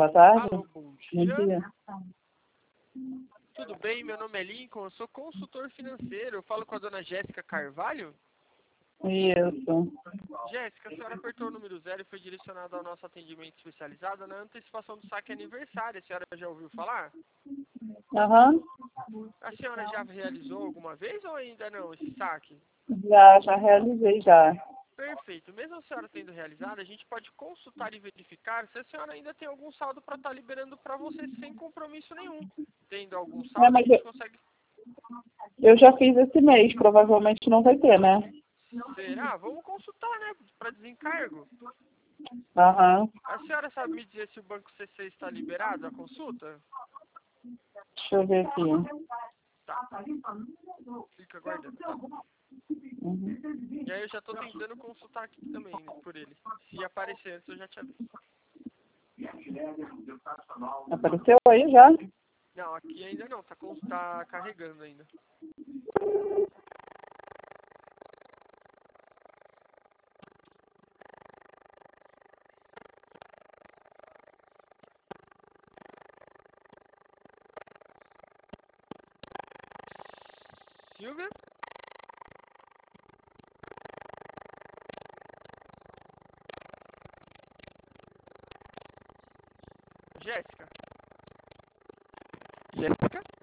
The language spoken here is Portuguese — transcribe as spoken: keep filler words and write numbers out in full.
Boa tarde. Alô, bom Bom dia. dia. Tudo bem? Meu nome é Lincoln, eu sou consultor financeiro. Eu falo com a dona Jéssica Carvalho. Isso. Jéssica, a senhora apertou o número zero e foi direcionada ao nosso atendimento especializado na antecipação do saque aniversário. A senhora já ouviu falar? Aham. A senhora já realizou alguma vez ou ainda não esse saque? Já, já realizei já. Perfeito. Mesmo a senhora tendo realizado, a gente pode consultar e verificar se a senhora ainda tem algum saldo para estar liberando para você sem compromisso nenhum. Tendo algum É, saldo, a mas gente eu, consegue... eu já fiz esse mês, provavelmente não vai ter, né? Será? Vamos consultar, né? Para desencargo. Aham. A senhora sabe me dizer se o Banco C C está liberado a consulta? Deixa eu ver aqui. Tá. Fica aguardando, tá? Uhum. E aí eu já estou tentando consultar aqui também, né, por ele. Se aparecer antes, eu já te aviso. Apareceu aí já? Não, aqui ainda não. Tá, con- tá carregando ainda. Silvia? Jéssica? Jéssica?